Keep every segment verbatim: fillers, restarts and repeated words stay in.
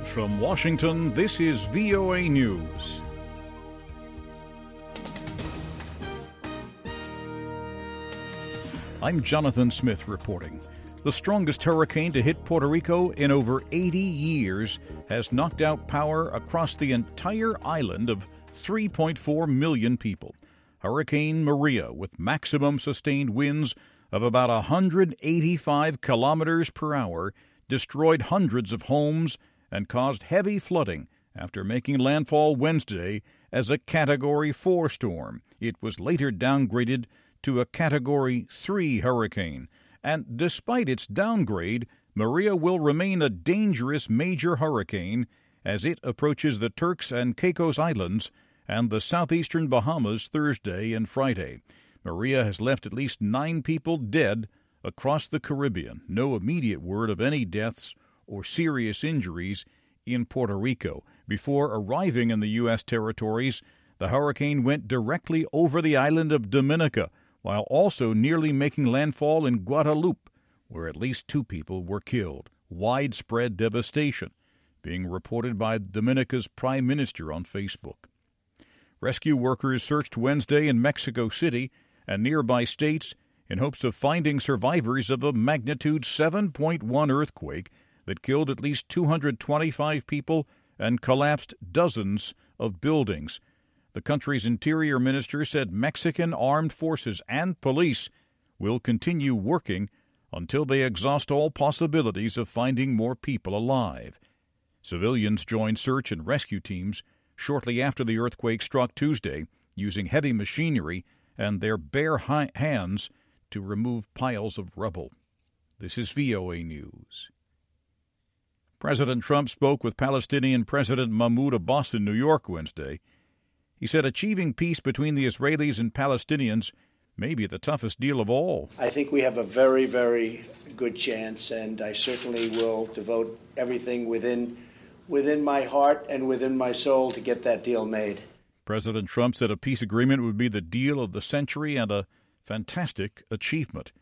from Washington, this is V O A News. I'm Jonathan Smith reporting. The strongest hurricane to hit Puerto Rico in over eighty years has knocked out power across the entire island of three point four million people. Hurricane Maria, with maximum sustained winds of about one hundred eighty-five kilometers per hour, destroyed hundreds of homes and caused heavy flooding after making landfall Wednesday as a Category four storm. It was later downgraded to a Category three hurricane, and despite its downgrade, Maria will remain a dangerous major hurricane as it approaches the Turks and Caicos Islands and the southeastern Bahamas Thursday and Friday. Maria has left at least nine people dead across the Caribbean. No immediate word of any deaths or serious injuries in Puerto Rico. Before arriving in the U S territories, the hurricane went directly over the island of Dominica, while also nearly making landfall in Guadeloupe, where at least two people were killed. Widespread devastation being reported by Dominica's Prime Minister on Facebook. Rescue workers searched Wednesday in Mexico City and nearby states in hopes of finding survivors of a magnitude seven point one earthquake that killed at least two hundred twenty-five people and collapsed dozens of buildings. The country's interior minister said Mexican armed forces and police will continue working until they exhaust all possibilities of finding more people alive. Civilians joined search and rescue teams shortly after the earthquake struck Tuesday, using heavy machinery and their bare hi- hands to remove piles of rubble. This is V O A News. President Trump spoke with Palestinian President Mahmoud Abbas in New York Wednesday. He said achieving peace between the Israelis and Palestinians may be the toughest deal of all. I think we have a very, very good chance, and I certainly will devote everything within within my heart and within my soul to get that deal made. President Trump said a peace agreement would be the deal of the century and a fantastic achievement.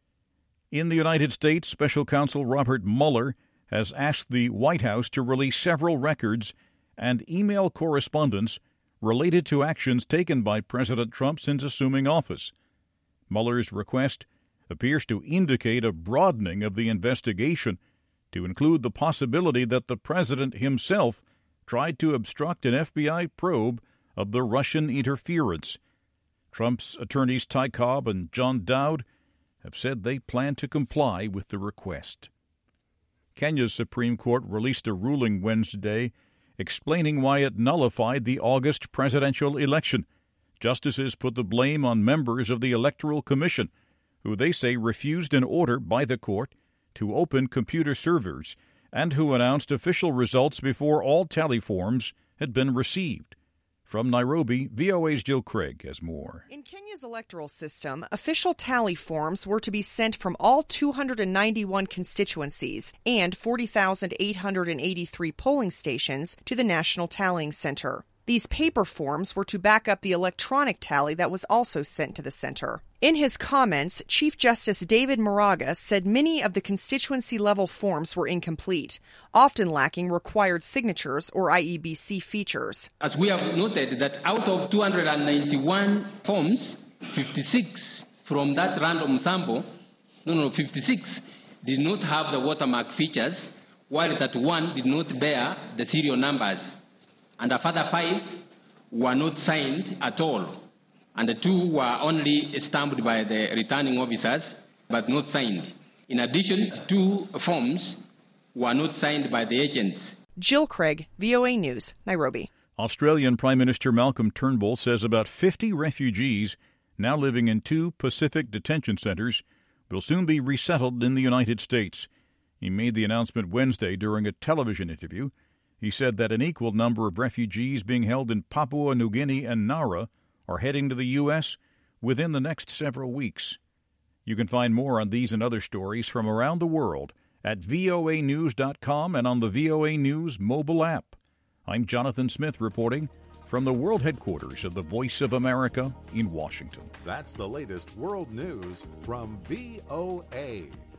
In the United States, Special Counsel Robert Mueller has asked the White House to release several records and email correspondence related to actions taken by President Trump since assuming office. Mueller's request appears to indicate a broadening of the investigation to include the possibility that the president himself tried to obstruct an F B I probe of the Russian interference. Trump's attorneys Ty Cobb and John Dowd have said they plan to comply with the request. Kenya's Supreme Court released a ruling Wednesday explaining why it nullified the August presidential election. Justices put the blame on members of the Electoral Commission, who they say refused an order by the court to open computer servers and who announced official results before all tally forms had been received. From Nairobi, V O A's Jill Craig has more. In Kenya's electoral system, official tally forms were to be sent from all two hundred ninety-one constituencies and forty thousand eight hundred eighty-three polling stations to the National Tallying Center. These paper forms were to back up the electronic tally that was also sent to the center. In his comments, Chief Justice David Maraga said many of the constituency-level forms were incomplete, often lacking required signatures or I E B C features. As we have noted that out of two hundred ninety-one forms, fifty-six from that random sample, no, no, fifty-six did not have the watermark features, while that one did not bear the serial numbers. And the further five were not signed at all. And the two were only stamped by the returning officers, but not signed. In addition, two forms were not signed by the agents. Jill Craig, V O A News, Nairobi. Australian Prime Minister Malcolm Turnbull says about fifty refugees now living in two Pacific detention centers will soon be resettled in the United States. He made the announcement Wednesday during a television interview. He said that an equal number of refugees being held in Papua New Guinea and Nara are heading to the U S within the next several weeks. You can find more on these and other stories from around the world at V O A news dot com and on the V O A News mobile app. I'm Jonathan Smith reporting from the world headquarters of the Voice of America in Washington. That's the latest world news from V O A.